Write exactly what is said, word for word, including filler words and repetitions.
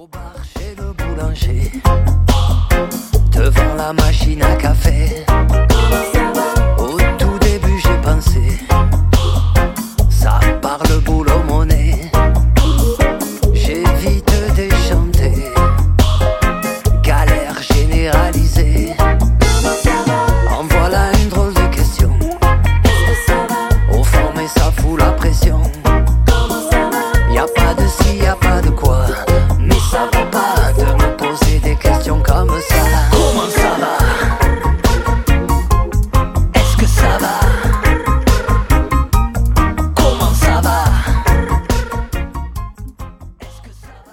Au bar chez le boulanger, devant la machine à café,